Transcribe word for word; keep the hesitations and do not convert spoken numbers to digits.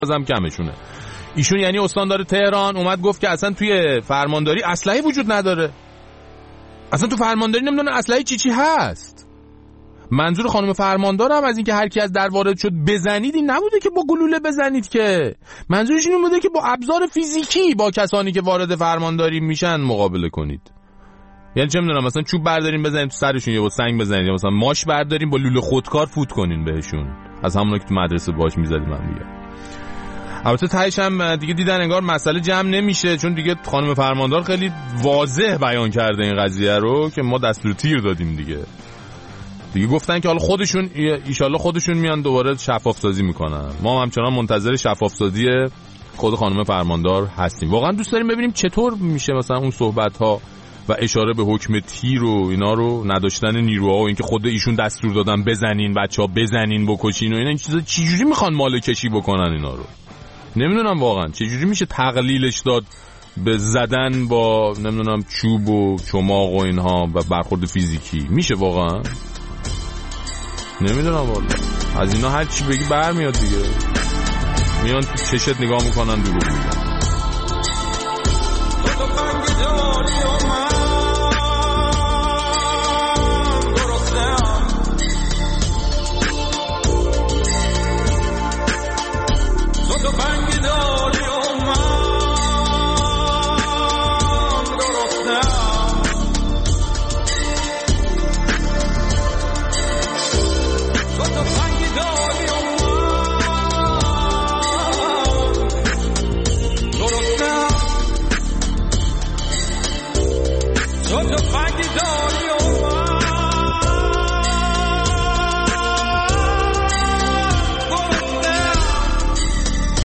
بازم کمشونه. ایشون یعنی استاندار تهران اومد گفت که اصلا توی فرمانداری اسلحه وجود نداره، اصلا تو فرمانداری نمیدونه اسلحه چی چی هست. منظور خانم فرماندار هم از این که هر کی از در وارد شد بزنید این نبوده که با گلوله بزنید، که منظورش این بوده که با ابزار فیزیکی با کسانی که وارد فرمانداری میشن مقابله کنید. یعنی چه میدونم مثلا چوب بردارین بزنید تو سرشون یا با سنگ بزنید، یا مثلا ماش بردارین با لوله خودکار فوت کنین بهشون، از همونایی که تو مدرسه باهاش میزدیم من دیگه. البته تهش هم دیگه دیدن انگار مسئله جمع نمیشه، چون دیگه خانم فرماندار خیلی واضح بیان کرده این قضیه رو که ما دستور تیر دادیم دیگه. دیگه گفتن که حالا خودشون ایشالله خودشون میان دوباره شفاف سازی میکنن. ما هم همچنان منتظر شفاف سازی خود خانم فرماندار هستیم. واقعا دوست داریم ببینیم چطور میشه مثلا اون صحبت ها و اشاره به حکم تیر و اینا رو، نداشتن نیروها و اینکه خود ایشون دستور دادن بزنین بچه‌ها، بزنین بکشین و اینا، این چیزا چجوری میخوان مال کشی بکنن اینا رو نمیدونم واقعا چجوری میشه تقلیلش داد به زدن با نمیدونم چوب و چماق و اینها و برخورد فیزیکی. میشه واقعا؟ نمیدونم والا. از اینا هر چی بگی برمیاد دیگه، میان تو چشت نگاه میکنن دروغ میگن.